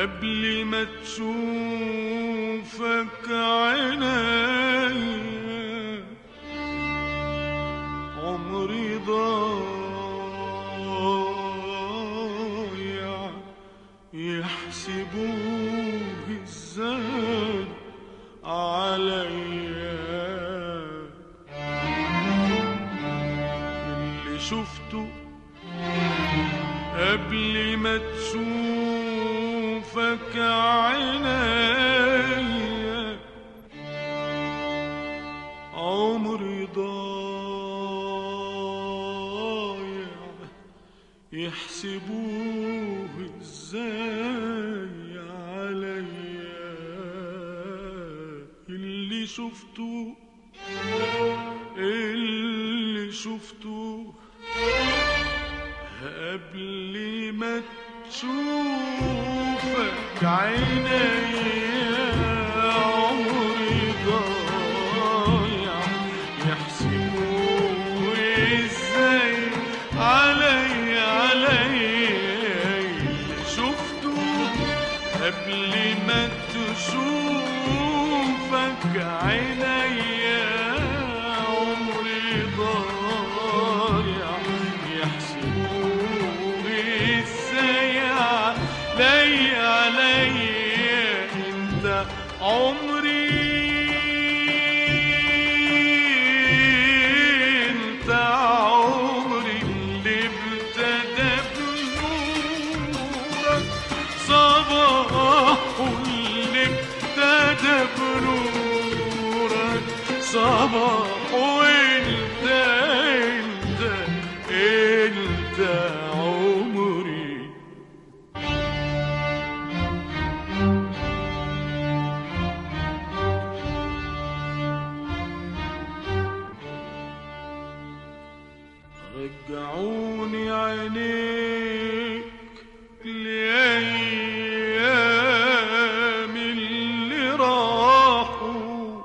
قبل ما تشوفك عينيا عمري ضايع يحسبوه ازاي عليا. اللي شفته قبل ما تشوفك عينيا عمري ضايع يحسبوه ازاي عليا. اللي شفته قبل ما تشوفك عينيا عمري ضايع يحسبوه ازاي عليا. اللي شفته قبل ما تشوفك عينيا عمري ضايع يحسبوه ازاي عليا. انت عمري اللي ابتدى بنورك صباح اللي ابتدى بنورك صباح. وانت عمري رجعوني عينيك لأيام اللي راحوا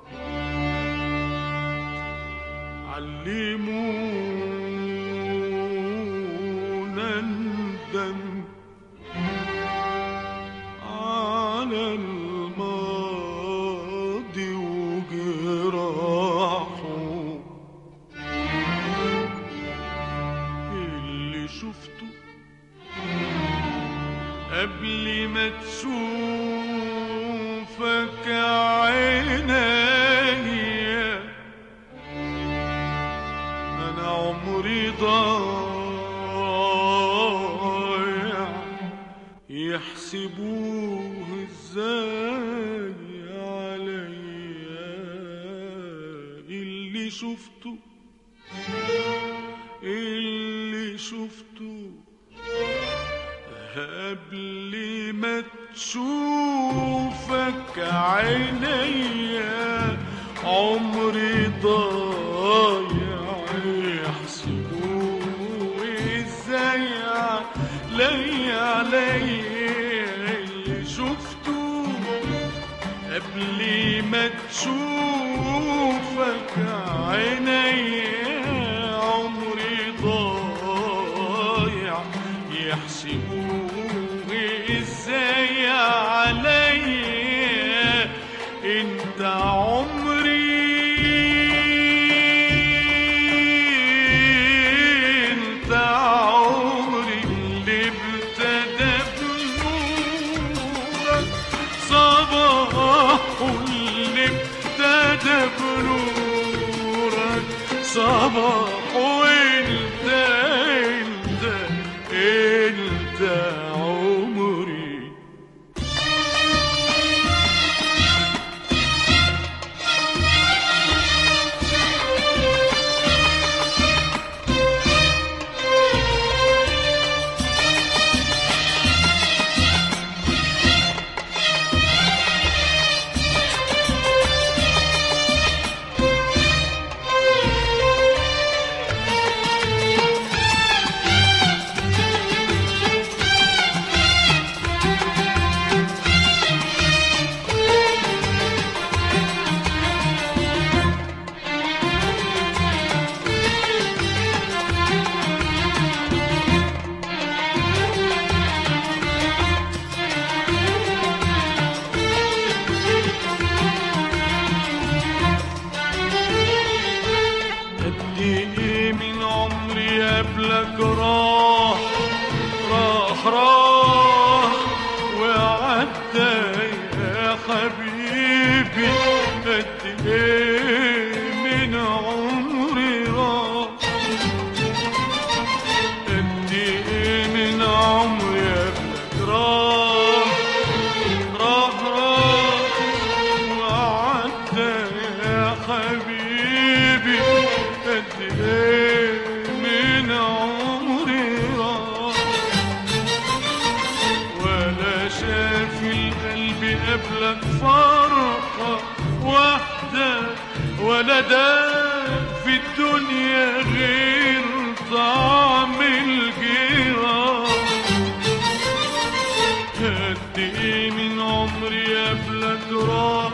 علمونا ندم على الماضي وجراحه. اللي شفته قبل ما تشوفك عينيا أنا عمري ضايع يحسبوه ازاي عليا. اللي شفته قبل ما تشوفك عينيا عمري ضايع يحسبوه ازاي عليا. اللي شفته قبل ما تشوفك عينيا عمري ضايع يحسبوه ازاي عليا. انت عمري اللي ابتدى بنورك صباح اللي ابتدى بنورك صباح. وانت عمري قد ايه من عمري قبلك راح راح راح وعدى يا حبيبي، قد ايه من عمري راح، قد ايه من عمري قبلك راح راح راح وعدى يا حبيبي، قد ايه من عمري راح، ولا شاف القلب قبلك فرحة واحدة، ولا داق في الدنيا غير طعم الجراح، قد ايه من عمري قبلك راح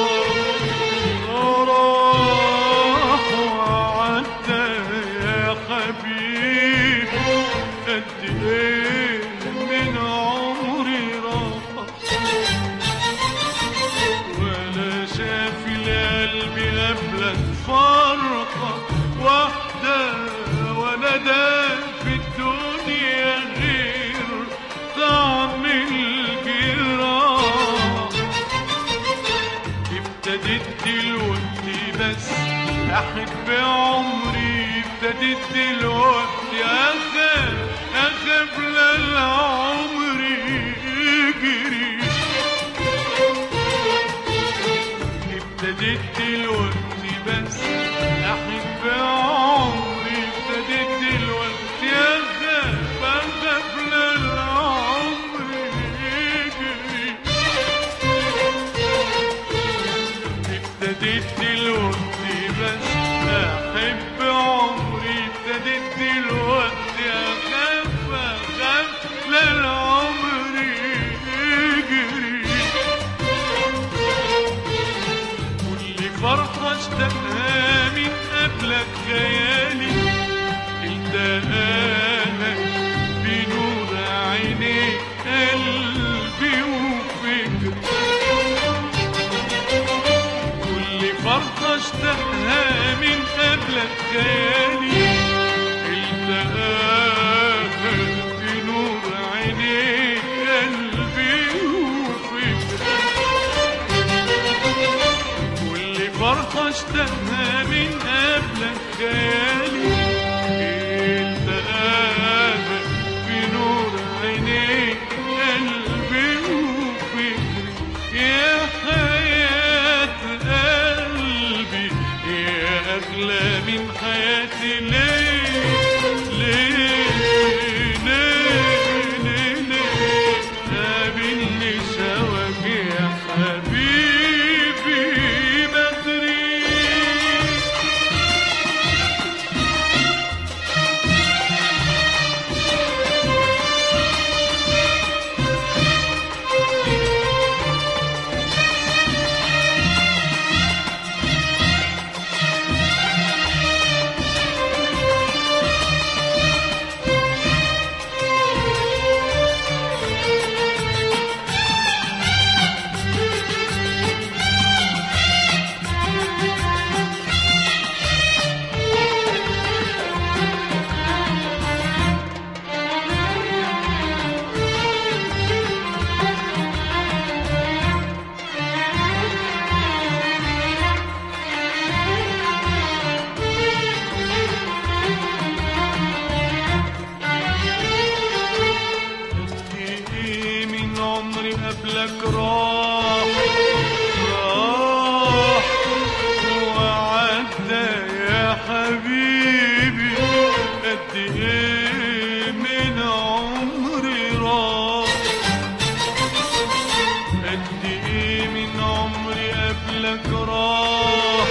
راح وعدى يا حبيبي، قد ايه من عمري راح، ولا شاف القلب قبلك فرحة واحدة، ولا داق في الدنيا غير طعم الجراح، ابتديت دلوقتي بس احب عمري، ابتديت دلوقتي اخاف للعمر يجري، ابتديت دلوقتي بس احب عمري، ابتديت دلوقتي اخاف للعمر يجري، ابتديت دلوقتي بس احب عمري، ابتديت دلوقتي اخاف للعمر يجري، كل فرحة اشتقها من قبلك خيالي، التقاها بنور عينيك قلبي وفكري، كل فرحة اشتقها من قبلك خيالي، التقاها بنور عينيك قلبي وفكري، كل فرحة اشتقها من قبلك خيالي، التقاها بنور عينيك قلبي وفكري، يا حياة قلبي يا أغلى من حياتي، ليه ليه ليه ليه ليه قابلني سواك يا حبيبي بدري. قبلك راح راح وعدى يا حبيبي، قد ايه من عمري راح، قد ايه من عمري قبلك راح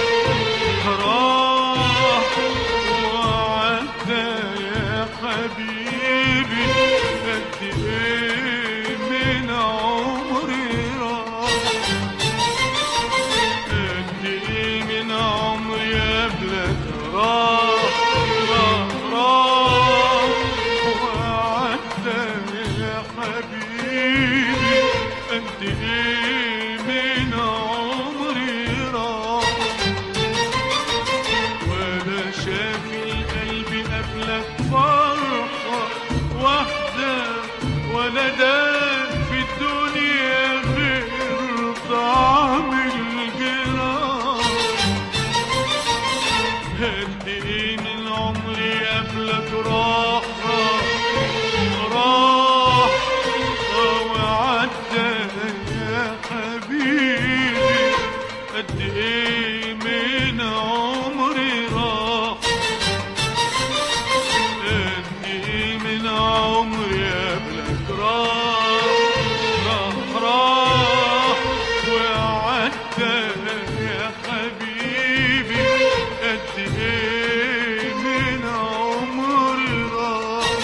راح وعدى يا حبيبي، قد ايه من عمري راح، قد ايه من عمري قبلك راح راح راح وعدى يا حبيبي، قد ايه من عمري راح، ولا شاف قبلك فرحة واحدة ولا داء في الدنيا غير طعم الجراح. قد ايه من عمري قبلك راح وعدى يا حبيبي. قد ايه من عمري راح، قد ايه من عمري قبلك راح وعدى يا حبيبي. قد ايه من عمري راح،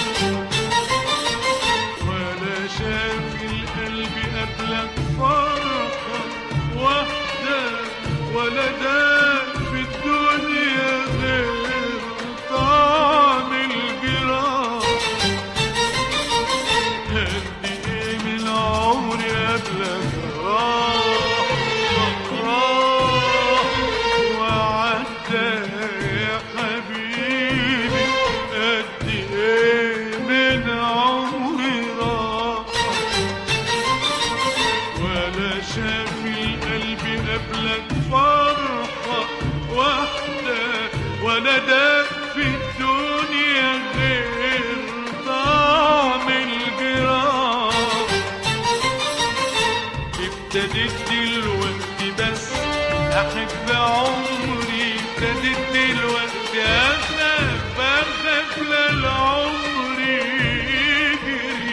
ولا شاف القلب قبلك فرحة واحدة ولا داء في الدنيا غير طعم الجراح. قد ايه من عمري قبلك راح وعدى يا حبيبي. قد ايه من عمري راح، ولا شاف القلب قبلك فرحة واحدة ولا داء في الدنيا غير طعم الجراح. ابتديت دلوقتي بس أحب عمري، ابتديت دلوقتي أخاف للعمر يجري.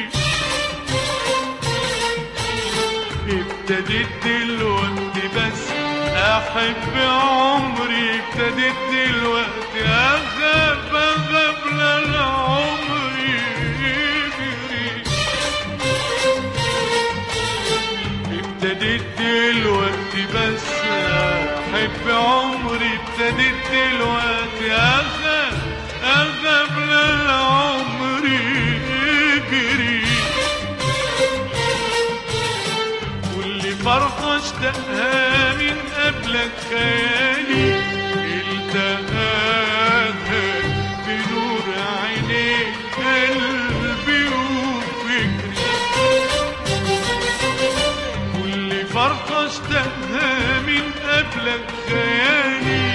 ابتديت دلوقتي بس أحب عمري، ابتديت دلوقتي أخاف للعمر يجري. ابتديت دلوقتي بس أحب عمري، ابتديت دلوقتي أخاف للعمر يجري. كل فرحة اشتقها من قبلك خيالي التقاها بنور عينيك قلبي وفكري. كل فرحة اشتقها من قبلك خيالي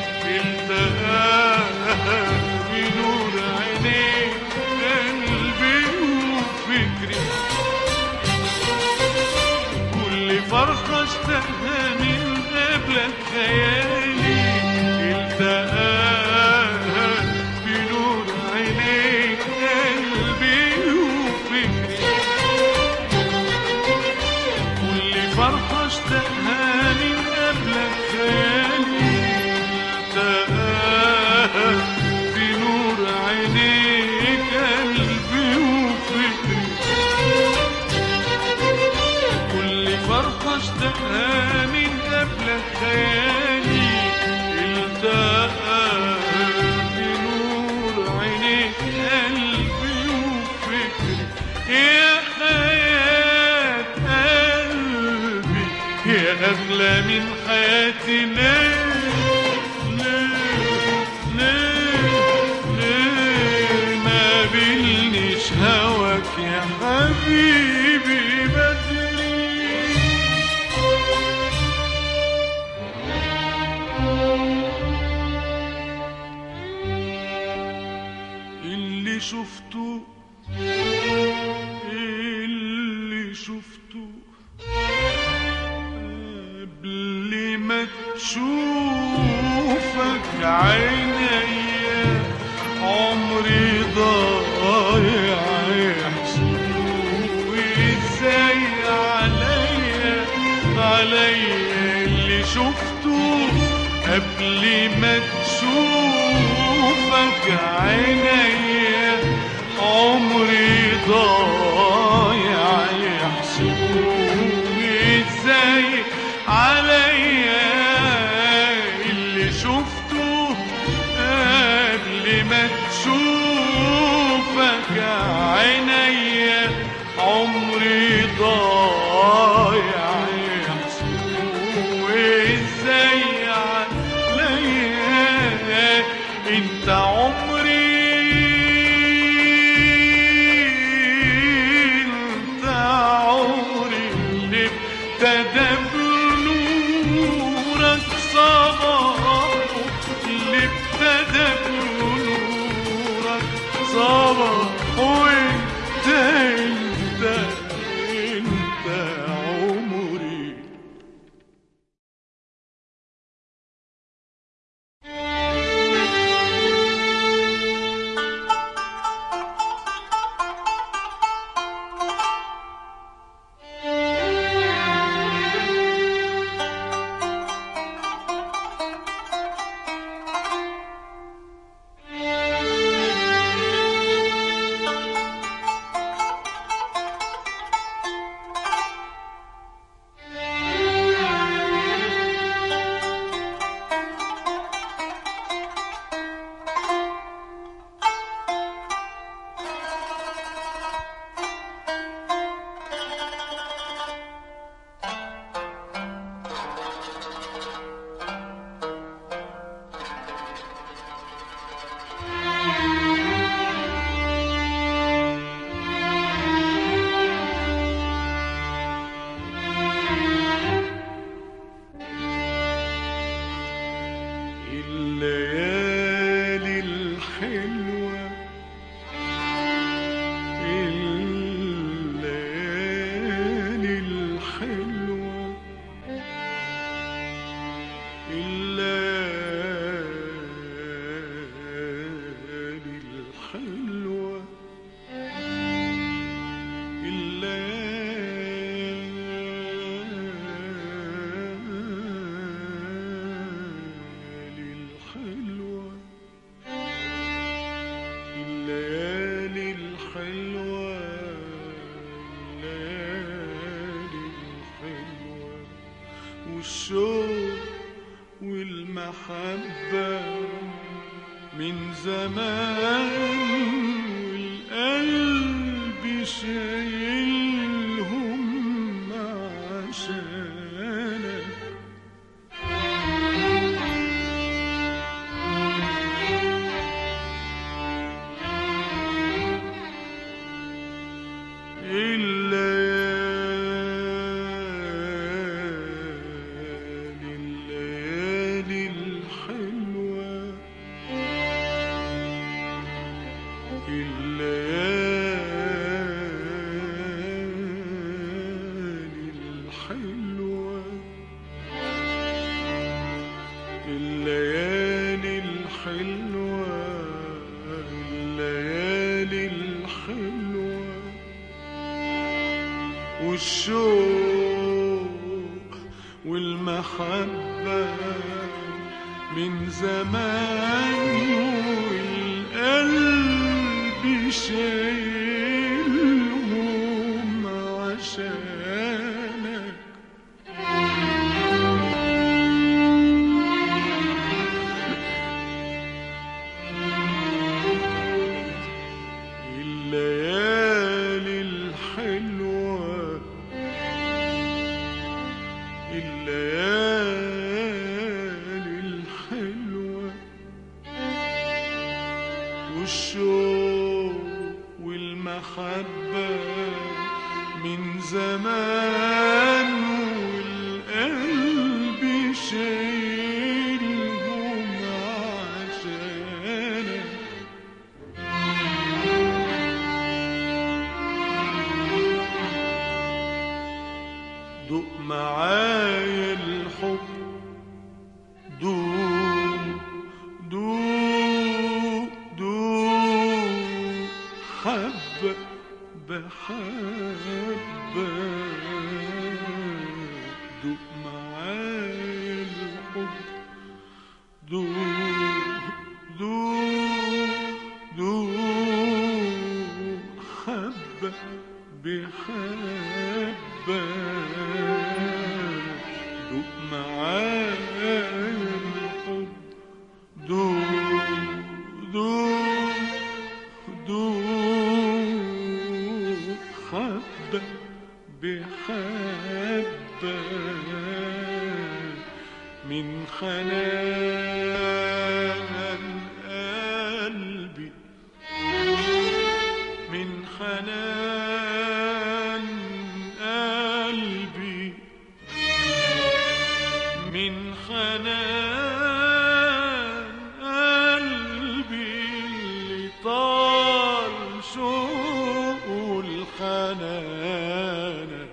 التقاها بنور عينيك قلبي وفكري. كل فرحة اشتقها من قبلك خيالي التقاها بنور عينيك قلبي وفكري. كل فرحة اشتقها من قبلك خيالي التقاها بنور عينيك قلبي وفكري. كل فرحة اشتقها من قبلك خيالي التقاها بنور عينيك قلبي وفكري. يا حياة قلبي يا أغلى من حياتي، ليه ما بلنيش هواك يا حبيبي بدري. اللي شفته قبل ما تشوفك عينيا عمري ضايع يحسبوا ازاي عليا. اللي شفته قبل ما تشوفك عينيا عمري ضايع يحسبوا ازاي عليا. اللي شفته قبل ما تشوفك عينيا عمري ضايع يحسبوا ازاي عليا. انت عمري من زمان والقلب شايلهم عشانك. الليالي الحلوة، الليالي الحلوة، الليالي الحلوة، الليالي الحلوة، والشوق والمحبة من زمان والقلب شايلهم عشانك. الليالي الحلوة، الليالي الحلوة، والشوق والمحبة من زمان والقلب شايلهم عشانك. دوق معايا الحب، دوق دوق دوق حبة بحبة. دوق معايا الحب، دوق دوق دوق حبة بحبة. دوق معايا الحب، دوق دوق دوق حبة بحبة. من حنان قلبي، من حنان قلبي، من حنان قلبي اللي طال شوقه لحنانك.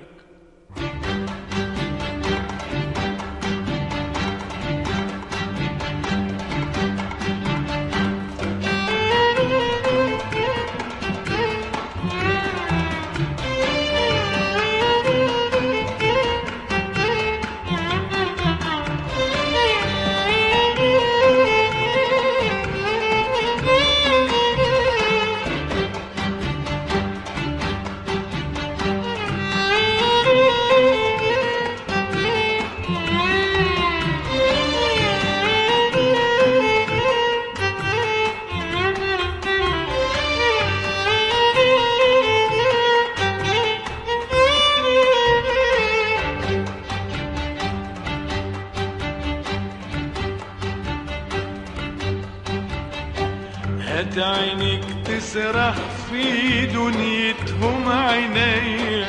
هات عينيك تسرح في دنيتهم عينيا،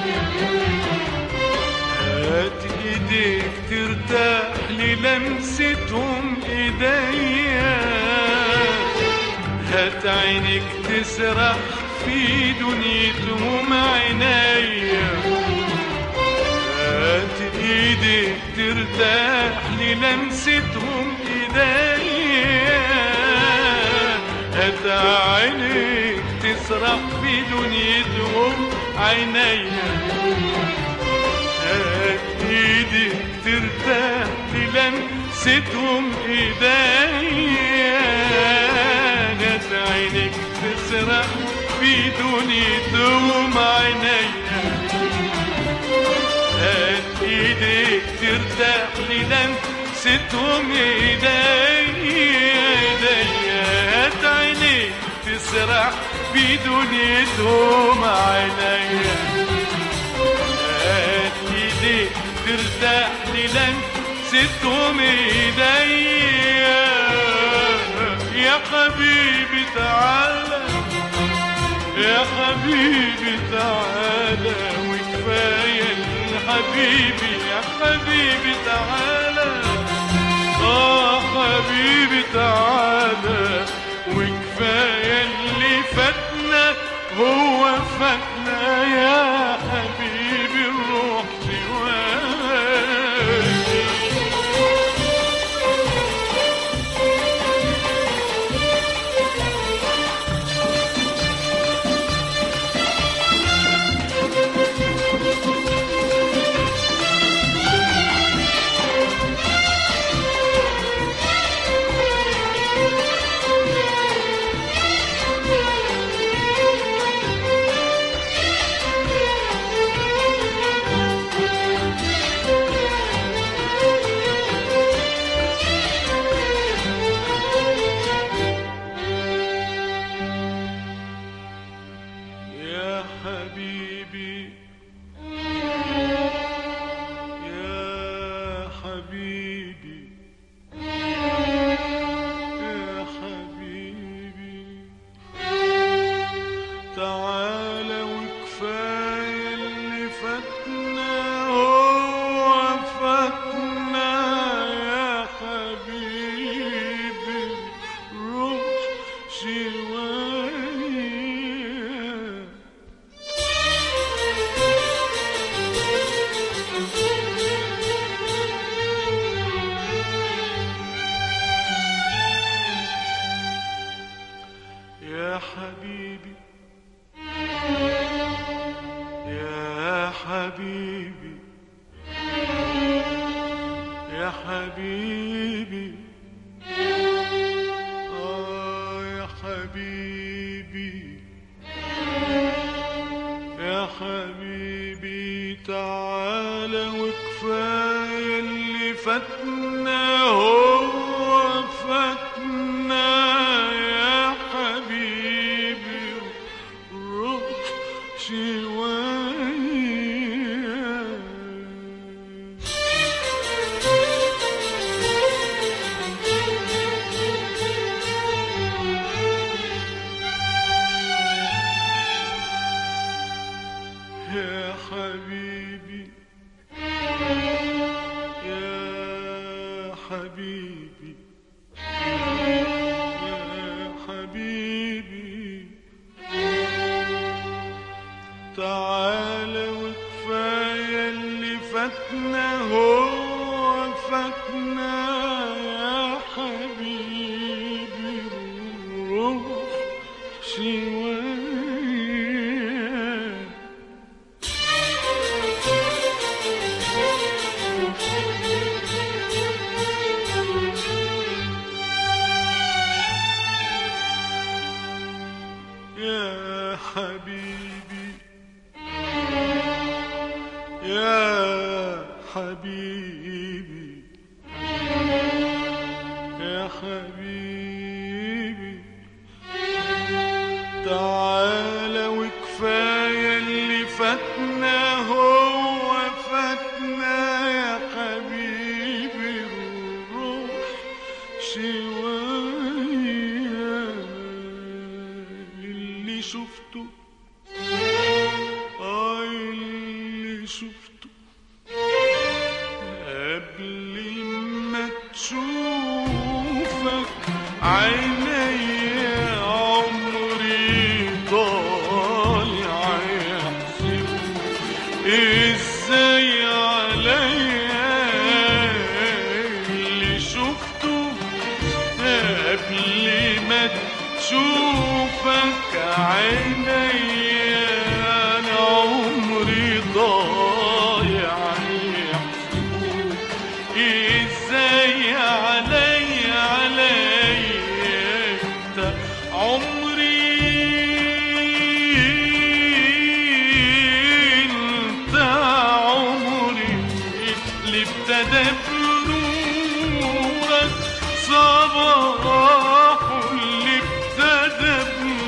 هات ايديك ترتاح للمستهم ايديا. هات عينيك تسرح في دنيتهم عينيا، هات ايديك ترتاح للمستهم ايديا. هات عينيك تسرح في دنيتهم عينيا، هات ايديك ترتاح للمستهم ايديا. هات عينيك تسرح في دنيتهم عينيا، هات ايديك ترتاح للمستهم ايديا. هات وتسرح بدنيتهم عينيا ايديك ترتاح للمستهم ايديا يا حبيبي تعالى يا حبيبي تعالى وكفاية حبيبي يا حبيبي تعالى حبيبي تعالى وكفاية اللي فاتنا هو فاتنا يا حبيبي الروح صباح اللي ابتدى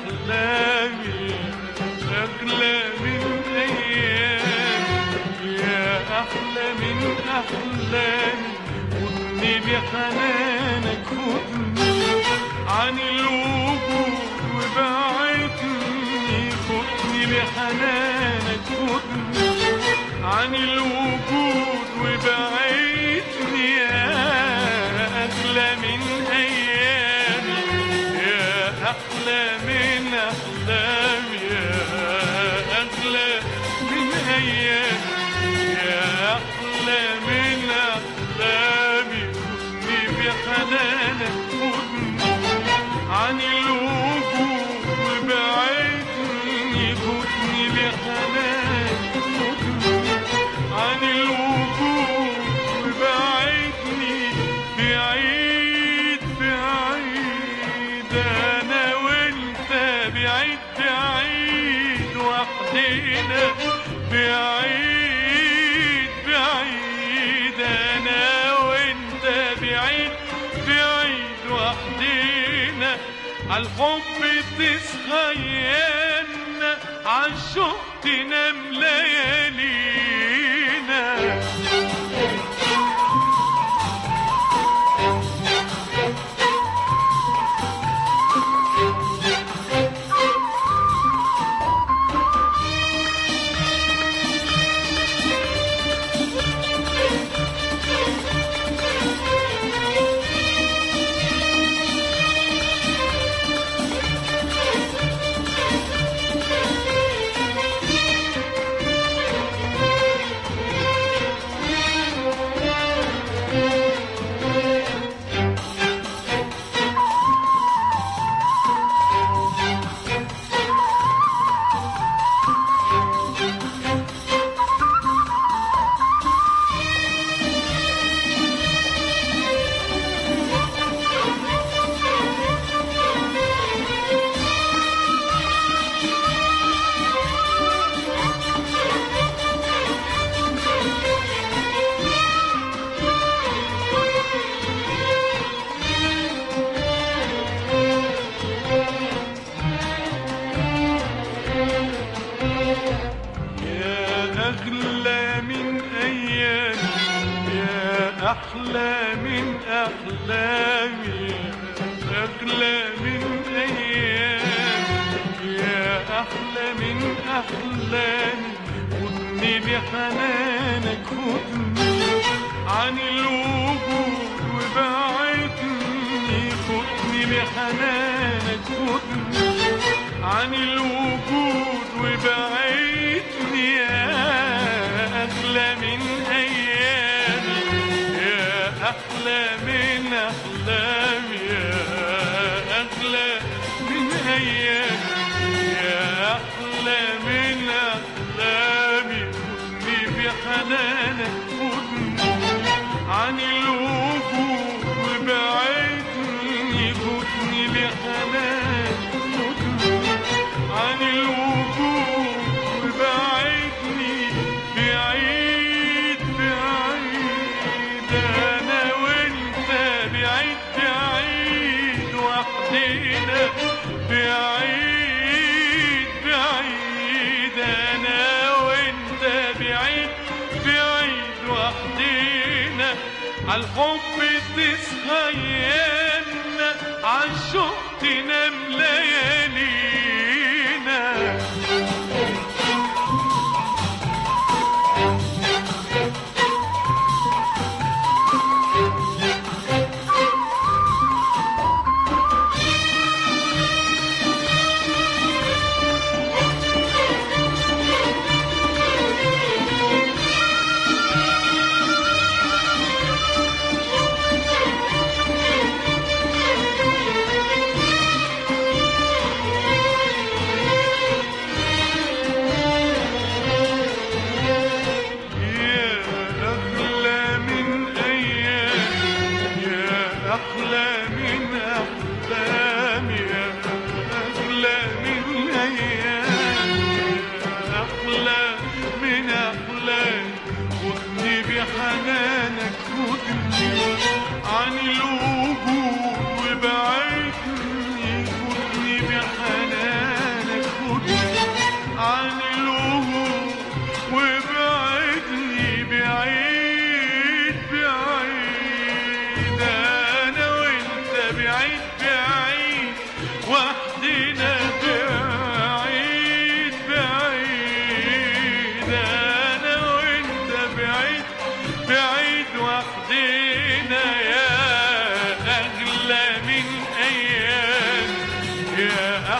أحلامي أغلى من أيامي يا أحلى من أحلامي خدني بحنانك خدني عن الوجود وبعدني خدني بحنانك خدني عن الوجود وبعدني يا أغلى من أيامي يا أحلى من أحلامي يا أغلى من أيامي يا أحلى من أحلامي خدني بحنانك خدني عن الوجود وبعدني خدني بحنانك خدني عن الوجود وبعدني بعيد بعيد أنا وأنت بعيد بعيد وحدينا بعيد بعيد أنا وأنت بعيد بعيد وحدينا عالحب تسخينا عالشوق تنام ليالينا أغلى من أيامي يا أحلى من أحلامي أغلى من أيامي يا أحلى من أحلامي خدني بحنانك خدني عن الوجود وبعدني خدني بحنانك خدني عن الوجود وبعدني يا أغلى من أيامي يا أحلى من أحلامي يا أغلى من أيامي يا أحلى من أحلامي خدني بحنانك خدني عن الوجود وبعدني خدني بحنانك خدني عن الوجود وبعدني بعيد بعيد أنا وأنت بعيد بعيد وحدينا بعيد بعيد أنا وأنت بعيد بعيد وحدينا عالحب تسخينا عالشوق تنام ليالينا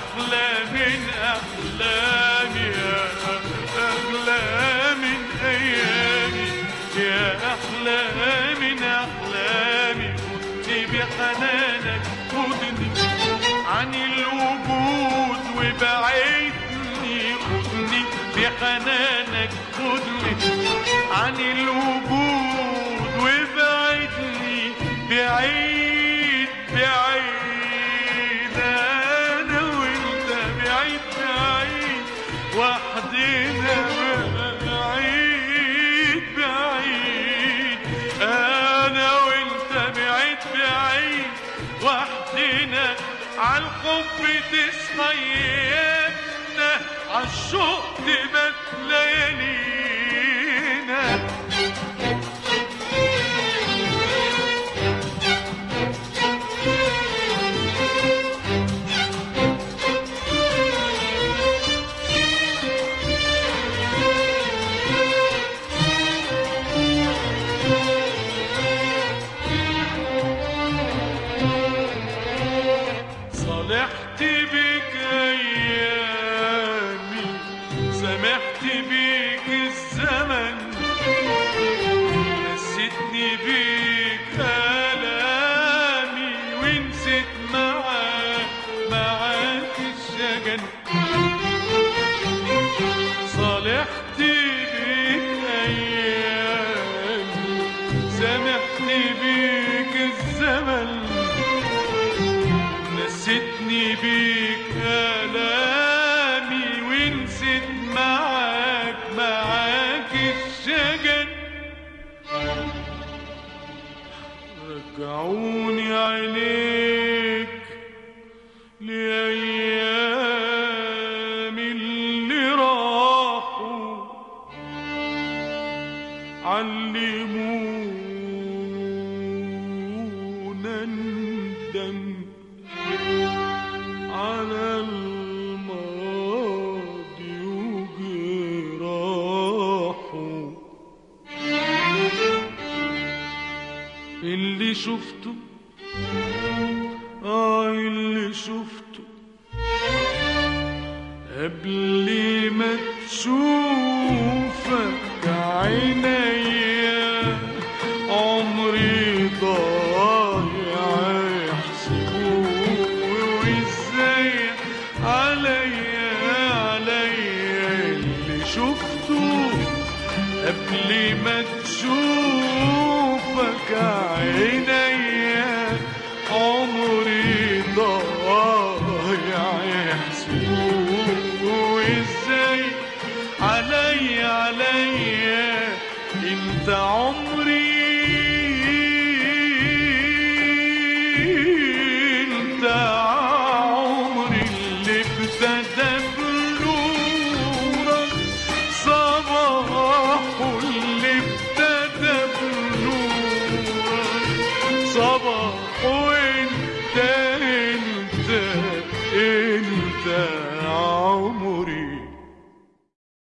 أحلى من أحلامي، يا أغلى من أيامي، يا أحلى من أحلامي. خدني بحنانك، خدني عن الوجود وبعدني، خدني بحنانك، خدني عن الوجود وبعدني بعيد بعيد، أنا وأنت بعيد بعيد وحدنا، بعيد بعيد أنا وأنت بعيد بعيد وحدنا. عالحب تصحى ايامنا، عالشوق تبات ليالينا. صالحت بك أيامي، سمحت بك الزمن، نسيتني بك آلامي ونسيت معاك الشجن. صالحت بك أيامي، سمحت بك الزمن، نسيتني بيك آلامي ونسيت معاك الشجن. رجعوني عينيك لأيام اللي راحوا، علمونا ندم على الماضي وجراحه. اللي شفته اللي شفته قبل ما تشوفك عينيا، عمري ضايع يحسبوه وازاي عليا. اللي شفته قبل ما تشوفك عينيا،